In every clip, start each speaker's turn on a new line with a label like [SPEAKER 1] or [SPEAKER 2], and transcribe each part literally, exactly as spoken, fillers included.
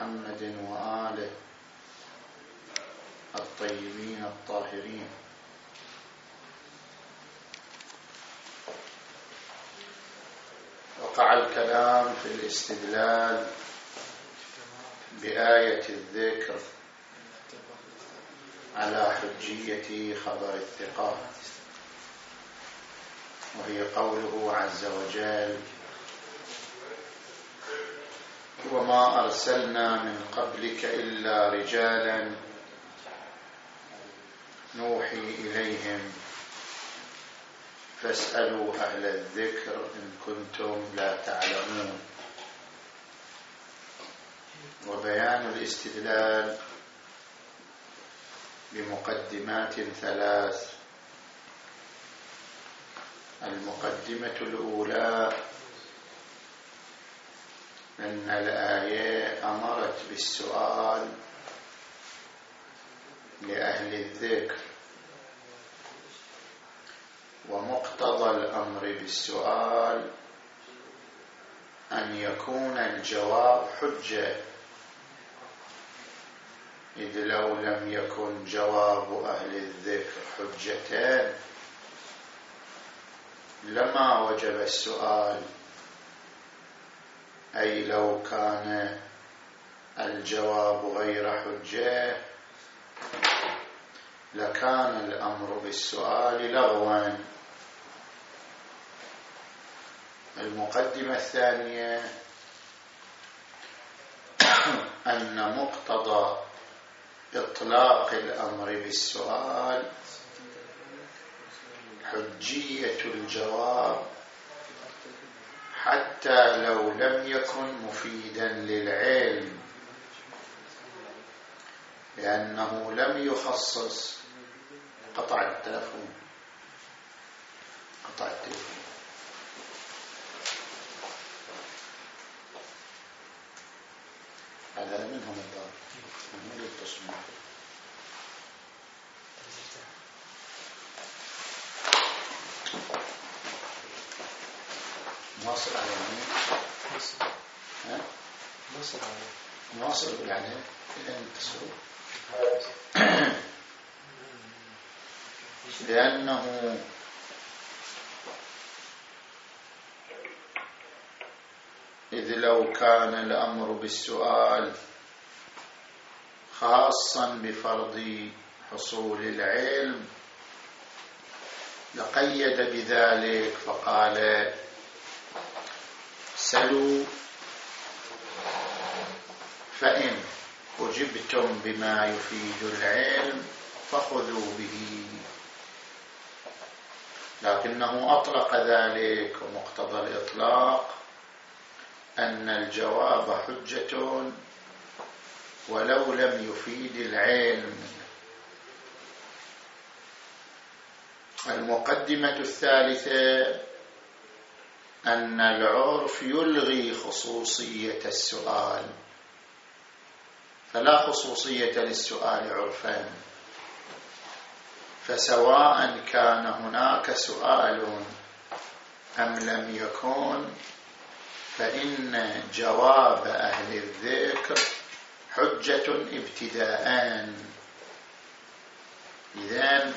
[SPEAKER 1] محمد وآله الطيبين الطاهرين. وقع الكلام في الاستدلال بآية الذكر على حجية خبر الثقات، وهي قوله عز وجل: وما أرسلنا من قبلك إلا رجالا نوحي إليهم فاسألوا أهل الذكر إن كنتم لا تعلمون. وبيان الاستدلال بمقدمات ثلاث. المقدمة الأولى أن الآية أمرت بالسؤال لأهل الذكر، ومقتضى الأمر بالسؤال أن يكون الجواب حجة، إذ لو لم يكن جواب أهل الذكر حجتان لما وجب السؤال، أي لو كان الجواب غير حجة لكان الأمر بالسؤال لغوا. المقدمة الثانية أن مقتضى إطلاق الأمر بالسؤال حجية الجواب حتى لو لم يكن مفيدا للعلم، لأنه لم يخصص. قطع التلفون قطع التلفون هذا منهم الدار من التصميم. نواصل على يعني ها نواصل على نواصل يعني لين تصل، لأنه إذ لو كان الأمر بالسؤال خاصا بفرض حصول العلم لقيد بذلك فقال: سلوا فإن أجبتم بما يفيد العلم فخذوا به. لكنه أطلق ذلك، ومقتضى الإطلاق أن الجواب حجة ولو لم يفيد العلم. المقدمة الثالثة أن العرف يلغي خصوصية السؤال، فلا خصوصية للسؤال عرفا، فسواء كان هناك سؤال أم لم يكن فإن جواب أهل الذكر حجة ابتداءً. إذن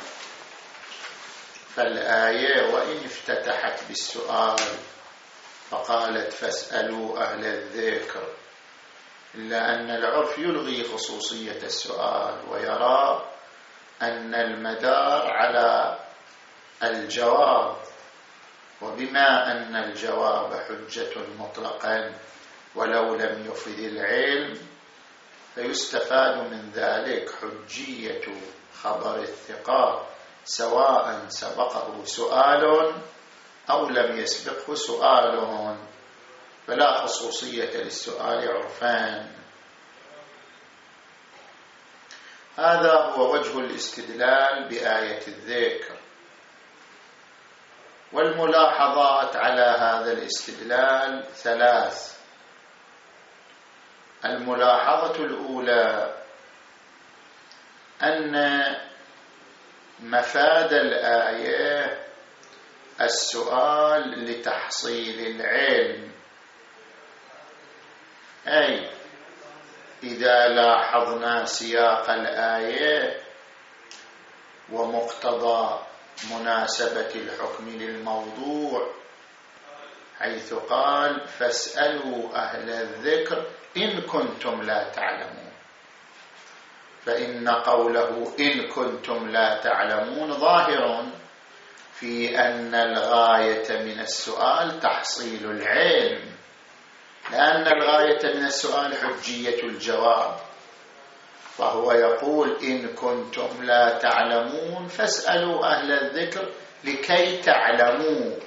[SPEAKER 1] فالآية وإن افتتحت بالسؤال فقالت فاسألوا أهل الذكر، إلا أن العرف يلغي خصوصية السؤال ويرى أن المدار على الجواب، وبما أن الجواب حجة مطلقا ولو لم يفد العلم فيستفاد من ذلك حجية خبر الثقات سواء سبقه سؤال أو لم يسبقه سؤال، فلا خصوصية للسؤال عرفان. هذا هو وجه الاستدلال بآية الذكر. والملاحظات على هذا الاستدلال ثلاث. الملاحظة الأولى أن مفاد الآية السؤال لتحصيل العلم، أي إذا لاحظنا سياق الآية ومقتضى مناسبة الحكم للموضوع حيث قال فاسألوا أهل الذكر إن كنتم لا تعلمون، فإن قوله إن كنتم لا تعلمون ظاهر في أن الغاية من السؤال تحصيل العلم، لأن الغاية من السؤال حجية الجواب، فهو يقول إن كنتم لا تعلمون فاسألوا أهل الذكر لكي تعلموا.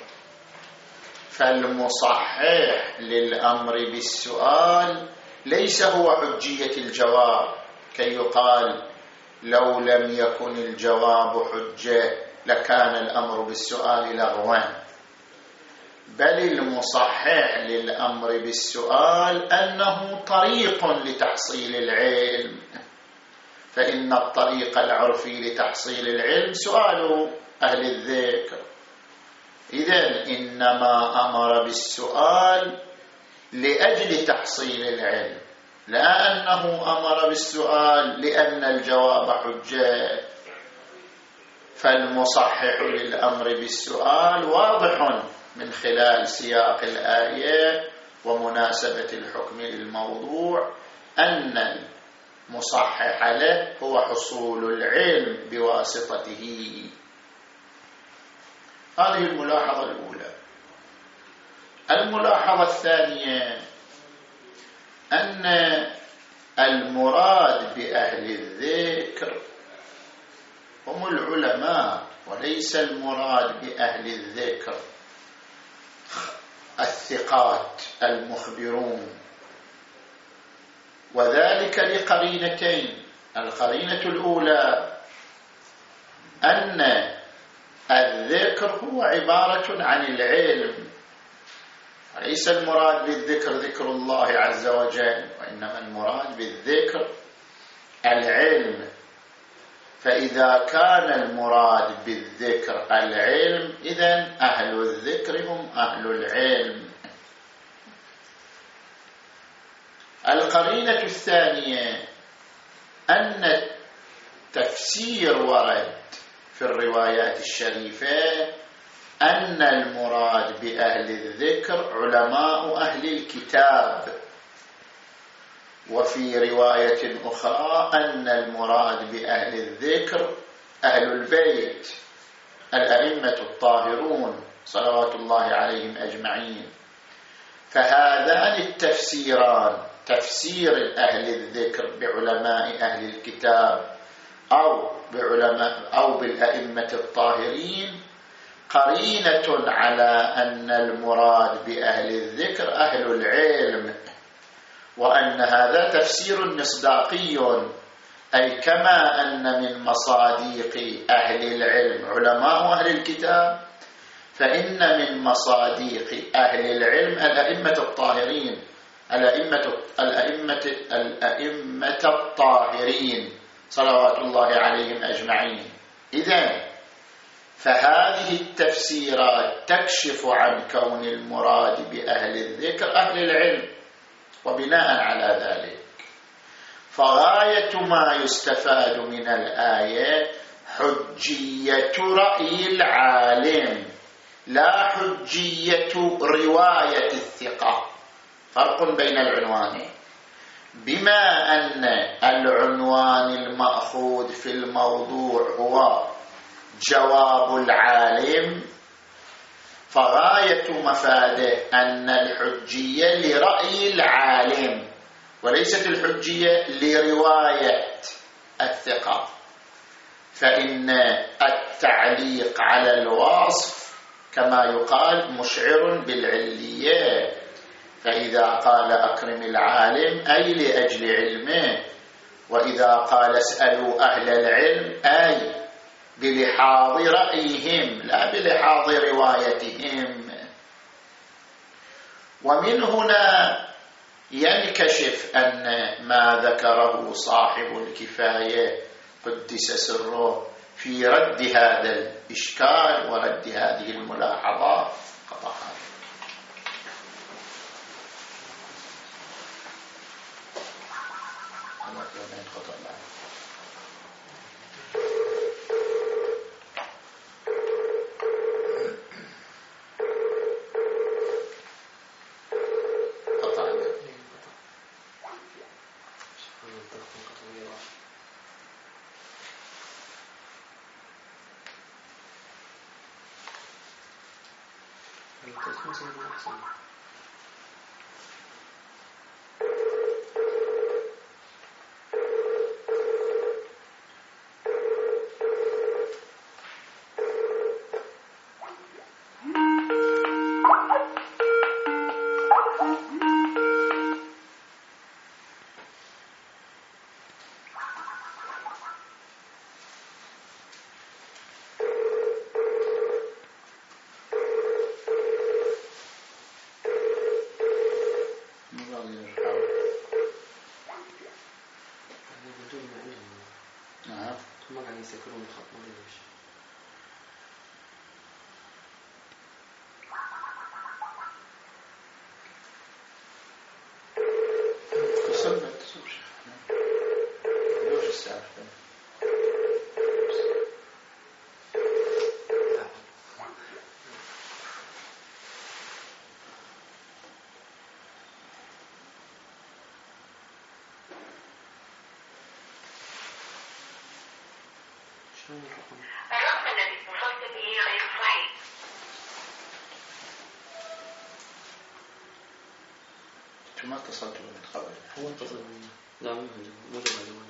[SPEAKER 1] فالمصحح للأمر بالسؤال ليس هو حجية الجواب كي يقال لو لم يكن الجواب حجة لكان الأمر بالسؤال لغوا، بل المصحح للأمر بالسؤال أنه طريق لتحصيل العلم، فإن الطريق العرفي لتحصيل العلم سؤال أهل الذكر. إذن إنما أمر بالسؤال لأجل تحصيل العلم، لا أنه أمر بالسؤال لأن الجواب حجة. فالمصحح للأمر بالسؤال واضح من خلال سياق الآية ومناسبة الحكم للموضوع أن المصحح له هو حصول العلم بواسطته. هذه الملاحظة الأولى. الملاحظة الثانية أن المراد بأهل الذكر هم العلماء، وليس المراد بأهل الذكر الثقات المخبرون، وذلك لقرينتين. القرينة الأولى أن الذكر هو عبارة عن العلم، وليس المراد بالذكر ذكر الله عز وجل، وإنما المراد بالذكر العلم. فإذا كان المراد بالذكر العلم إذن أهل الذكر هم أهل العلم. القرينة الثانية أن التفسير ورد في الروايات الشريفة أن المراد بأهل الذكر علماء أهل الكتاب، وفي رواية أخرى أن المراد بأهل الذكر أهل البيت الأئمة الطاهرون صلوات الله عليهم أجمعين. فهذان التفسيران، تفسير أهل الذكر بعلماء أهل الكتاب أو بعلماء أو بالأئمة الطاهرين، قرينة على أن المراد بأهل الذكر أهل العلم، وأن هذا تفسير مصداقي، أي كما أن من مصاديق أهل العلم علماء أهل الكتاب، فإن من مصاديق أهل العلم الأئمة الطاهرين، الأئمة الأئمة الأئمة الطاهرين صلوات الله عليهم أجمعين. إذن فهذه التفسيرات تكشف عن كون المراد بأهل الذكر أهل العلم، وبناء على ذلك فغاية ما يستفاد من الآية حجية رأي العالم لا حجية رواية الثقة. فرق بين العنوانين. بما أن العنوان المأخوذ في الموضوع هو جواب العالم، فغاية مفاده أن الحجية لرأي العالم وليست الحجية لرواية الثقة. فإن التعليق على الوصف كما يقال مشعر بالعلية، فإذا قال أكرم العالم أي لأجل علمه، وإذا قال اسألوا أهل العلم أي بلحاظ رأيهم لا بلحاظ روايتهم. ومن هنا ينكشف أن ما ذكره صاحب الكفاية قدس سره في رد هذا الإشكال ورد هذه الملاحظات قطعا. بين خطأ بعد.
[SPEAKER 2] الرقم الذي اتصلت به غير صحيح.
[SPEAKER 1] ما اتصلت به من قبل.
[SPEAKER 3] هو اتصل بي. لا مو مو مو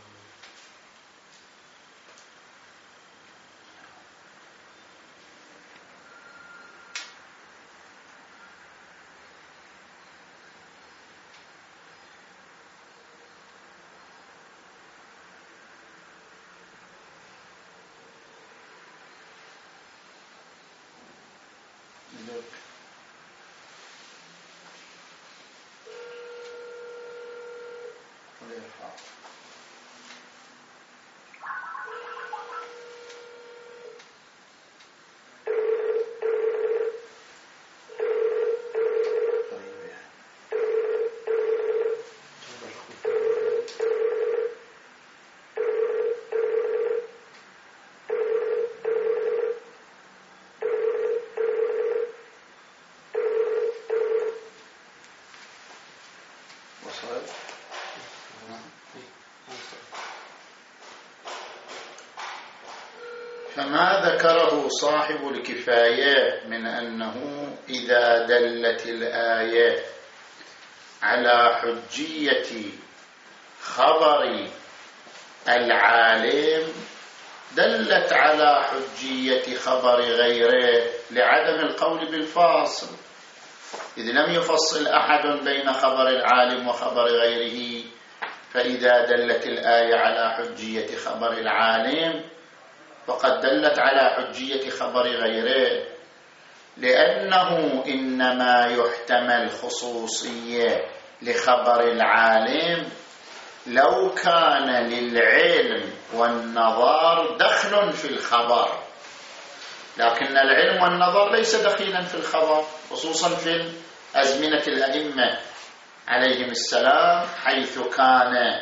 [SPEAKER 1] فما ذكره صاحب الكفاية من أنه إذا دلت الآية على حجية خبر العالم دلت على حجية خبر غيره لعدم القول بالفاصل، إذ لم يفصل أحد بين خبر العالم وخبر غيره. فإذا دلت الآية على حجية خبر العالم وقد دلت على حجية خبر غيره، لأنه إنما يحتمل خصوصية لخبر العالم لو كان للعلم والنظر دخل في الخبر، لكن العلم والنظر ليس دخيلا في الخبر، خصوصا في أزمنة الأئمة عليهم السلام، حيث كان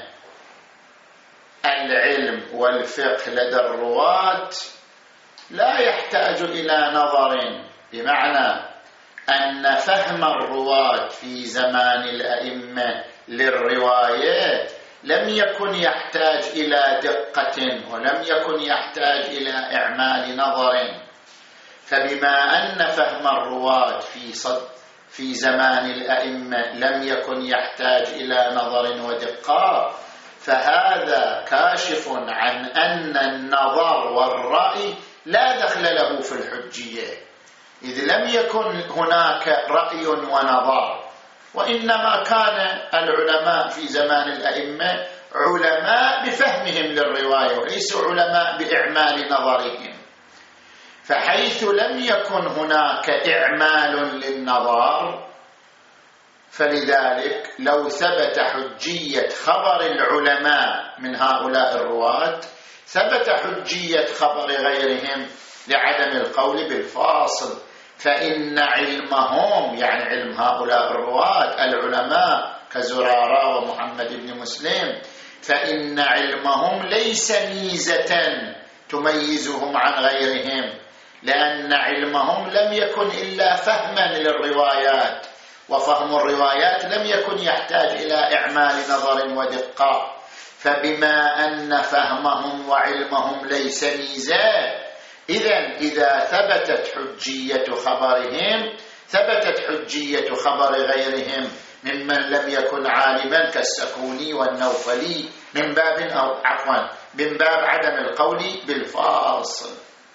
[SPEAKER 1] العلم والفقه لدى الرواة لا يحتاج إلى نظر، بمعنى أن فهم الرواة في زمان الأئمة للروايات لم يكن يحتاج إلى دقة ولم يكن يحتاج إلى إعمال نظر. فبما أن فهم الرواة في صد في زمان الأئمة لم يكن يحتاج إلى نظر ودقة، فهذا كاشف عن أن النظر والرأي لا دخل له في الحجية، إذ لم يكن هناك رأي ونظر، وإنما كان العلماء في زمان الأئمة علماء بفهمهم للرواية وليسوا علماء بإعمال نظرهم. فحيث لم يكن هناك إعمال للنظر، فلذلك لو ثبت حجية خبر العلماء من هؤلاء الرواة ثبت حجية خبر غيرهم لعدم القول بالفاصل، فإن علمهم يعني علم هؤلاء الرواة العلماء كزرارة ومحمد بن مسلم فإن علمهم ليس ميزة تميزهم عن غيرهم، لأن علمهم لم يكن إلا فهما للروايات، وفهم الروايات لم يكن يحتاج إلى إعمال نظر ودقة. فبما أن فهمهم وعلمهم ليس ميزة، إذن إذا ثبتت حجية خبرهم ثبتت حجية خبر غيرهم ممن لم يكن عالما كالسكوني والنوفلي من باب أو عفوا من باب عدم القول بالفاصل.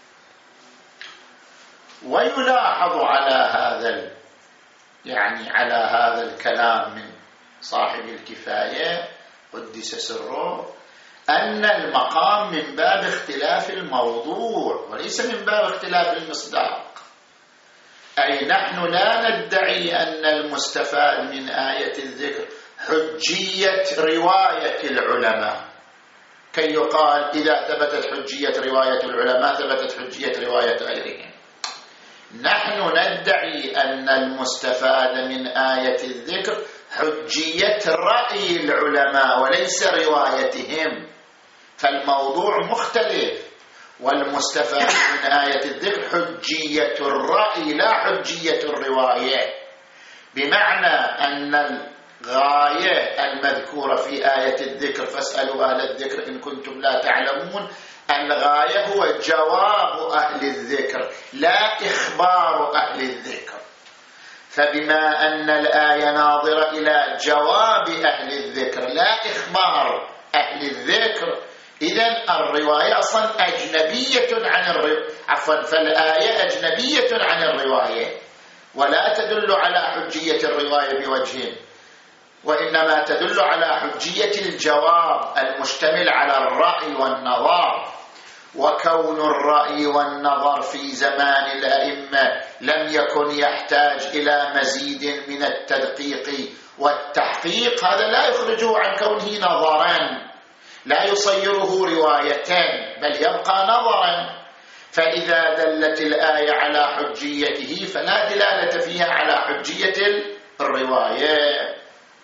[SPEAKER 1] ويلاحظ على هذا يعني على هذا الكلام من صاحب الكفاية قدس سره أن المقام من باب اختلاف الموضوع وليس من باب اختلاف المصداق. أي نحن لا ندعي أن المستفاد من آية الذكر حجية رواية العلماء كي يقال إذا ثبتت حجية رواية العلماء ثبتت حجية رواية غيرهم. نحن ندعي أن المستفاد من آية الذكر حجية رأي العلماء وليس روايتهم، فالموضوع مختلف. والمستفاد من آية الذكر حجية الرأي لا حجية الرواية، بمعنى أن الغاية المذكورة في آية الذكر فاسألوا أهل الذكر إن كنتم لا تعلمون، الغاية هو جواب أهل الذكر لا إخبار أهل الذكر. فبما أن الآية ناظرة إلى جواب أهل الذكر لا إخبار أهل الذكر، إذن الرواية أصلا أجنبية عن الرواية عفوا فالآية أجنبية عن الرواية ولا تدل على حجية الرواية بوجه، وإنما تدل على حجية الجواب المشتمل على الرأي والنظر. وكون الرأي والنظر في زمان الأئمة لم يكن يحتاج إلى مزيد من التدقيق والتحقيق، هذا لا يخرجه عن كونه نظرا، لا يصيره رواية بل يبقى نظرا. فإذا دلت الآية على حجيته فلا دلالة فيها على حجية الرواية.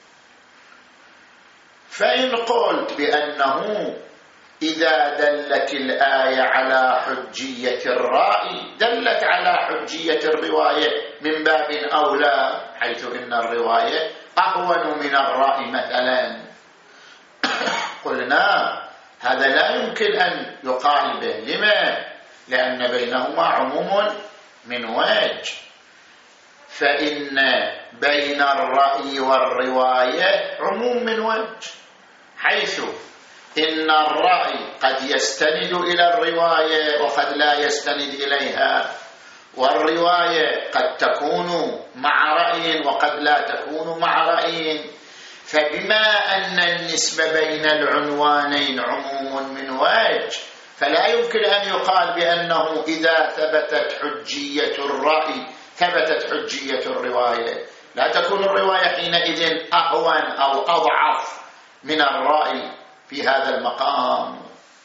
[SPEAKER 1] فإن قلت بأنه إذا دلت الآية على حجية الرأي دلت على حجية الرواية من باب أولى، حيث إن الرواية أهون من الرأي مثلا، قلنا هذا لا يمكن أن يقال به. لما؟ لأن بينهما عموم من وجه. فإن بين الرأي والرواية عموم من وجه، حيث إن الرأي قد يستند إلى الرواية وقد لا يستند إليها، والرواية قد تكون مع رأي وقد لا تكون مع رأي. فبما أن النسبة بين العنوانين عموم من وجه فلا يمكن أن يقال بأنه إذا ثبتت حجية الرأي ثبتت حجية الرواية، لا تكون الرواية حينئذ أهون أو أضعف من الرأي في هذا المقام.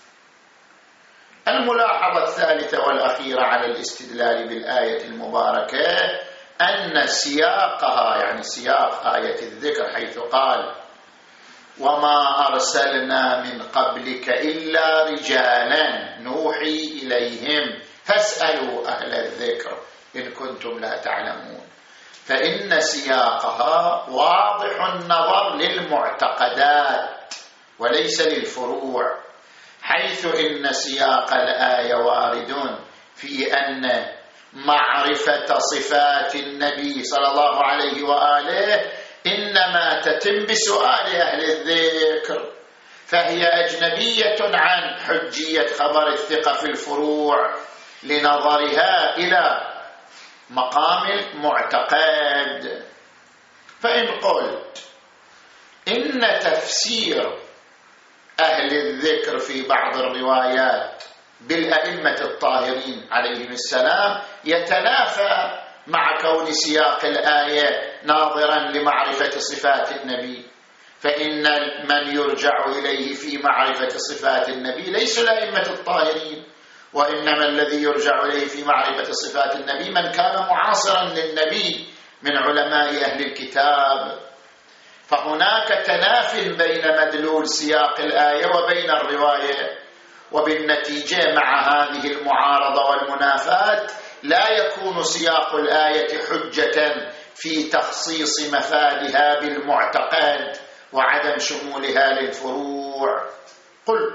[SPEAKER 1] الملاحظة الثالثة والأخيرة على الاستدلال بالآية المباركة أن سياقها يعني سياق آية الذكر حيث قال وما أرسلنا من قبلك إلا رجالا نوحي إليهم فاسألوا أهل الذكر إن كنتم لا تعلمون، فإن سياقها واضح النظر للمعتقدات وليس للفروع، حيث إن سياق الآية وارد في أن معرفة صفات النبي صلى الله عليه وآله إنما تتم بسؤال أهل الذكر، فهي أجنبية عن حجية خبر الثقة في الفروع لنظرها إلى مقام المعتقد. فإن قلت إن تفسير أهل الذكر في بعض الروايات بالأئمة الطاهرين عليهم السلام يتنافى مع كون سياق الآية ناظرا لمعرفة صفات النبي، فإن من يرجع إليه في معرفة صفات النبي ليس الأئمة الطاهرين، وإنما الذي يرجع إليه في معرفة صفات النبي من كان معاصرا للنبي من علماء أهل الكتاب. فهناك تناف بين مدلول سياق الآية وبين الرواية، وبالنتيجة مع هذه المعارضة والمنافاة لا يكون سياق الآية حجة في تخصيص مفادها بالمعتقد وعدم شمولها للفروع. قلت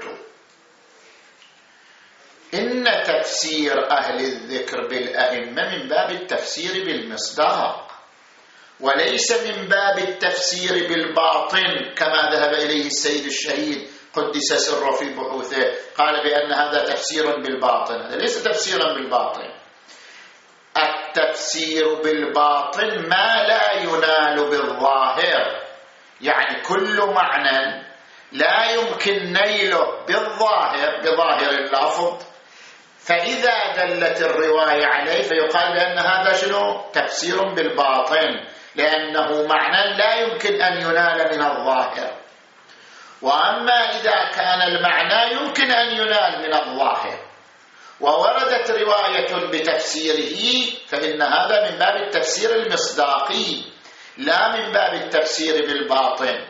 [SPEAKER 1] إن تفسير أهل الذكر بالأئمة من باب التفسير بالمصداق، وليس من باب التفسير بالباطن كما ذهب إليه السيد الشهيد قدس سره في بحوثه، قال بأن هذا تفسير بالباطن. هذا ليس تفسيرا بالباطن. التفسير بالباطن ما لا ينال بالظاهر، يعني كل معنى لا يمكن نيله بالظاهر بظاهر اللفظ، فإذا دلت الرواية عليه فيقال بأن هذا شنو؟ تفسير بالباطن، لأنه معنى لا يمكن أن ينال من الظاهر. وأما إذا كان المعنى يمكن أن ينال من الظاهر ووردت رواية بتفسيره فإن هذا من باب التفسير المصداقي لا من باب التفسير بالباطن.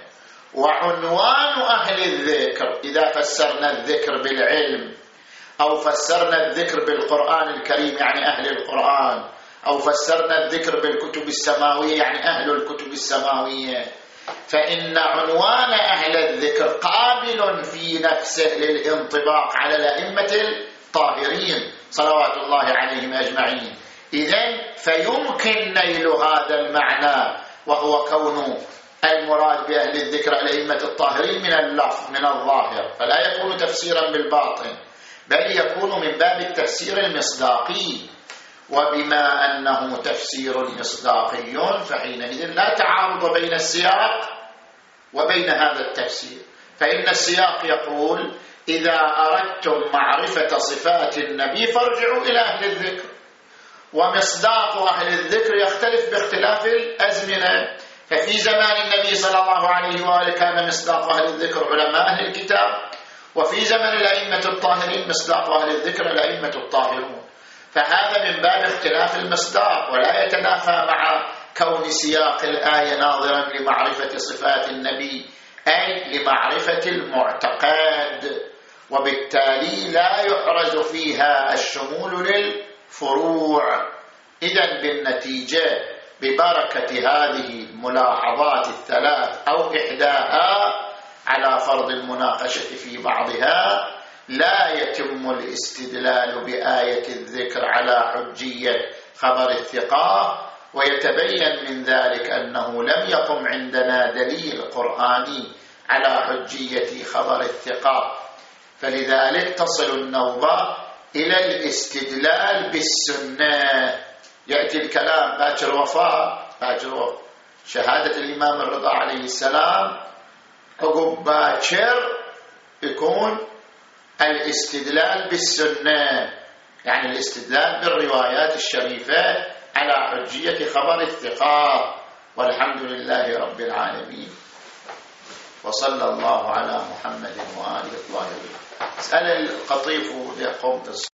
[SPEAKER 1] وعنوان أهل الذكر إذا فسرنا الذكر بالعلم أو فسرنا الذكر بالقرآن الكريم يعني أهل القرآن، أو فسرنا الذكر بالكتب السماوية يعني أهل الكتب السماوية، فإن عنوان أهل الذكر قابل في نفسه للانطباق على الأئمة الطاهرين صلوات الله عليهم أجمعين. إذن فيمكن نيل هذا المعنى، وهو كون المراد بأهل الذكر الأئمة الطاهرين من اللفظ من الظاهر، فلا يكون تفسيرا بالباطن بل يكون من باب التفسير المصداقي. وبما أنه تفسير مصداقي فحينئذ لا تعارض بين السياق وبين هذا التفسير، فإن السياق يقول إذا أردتم معرفة صفات النبي فارجعوا إلى أهل الذكر، ومصداق أهل الذكر يختلف باختلاف الأزمنة. ففي زمان النبي صلى الله عليه وآله كان مصداق أهل الذكر علماء أهل الكتاب، وفي زمن الأئمة الطاهرين مصداق أهل الذكر الأئمة الطاهرون. فهذا من باب اختلاف المصداق ولا يتنافى مع كون سياق الآية ناظرا لمعرفة صفات النبي أي لمعرفة المعتقد، وبالتالي لا يحرز فيها الشمول للفروع. إذن بالنتيجة ببركة هذه الملاحظات الثلاث أو إحداها على فرض المناقشة في بعضها لا يتم الاستدلال بآية الذكر على حجية خبر الثقة، ويتبين من ذلك أنه لم يقم عندنا دليل قرآني على حجية خبر الثقة، فلذلك تصل النوبة إلى الاستدلال بالسنة. يأتي الكلام باكر وفاء باكر وفاء شهادة الإمام الرضا عليه السلام، عقب باكر يكون الاستدلال بالسنة، يعني الاستدلال بالروايات الشريفة على حجية خبر الثقة. والحمد لله رب العالمين، وصلى الله على محمد وآله الطاهرين. اسأل القطيف ليقوم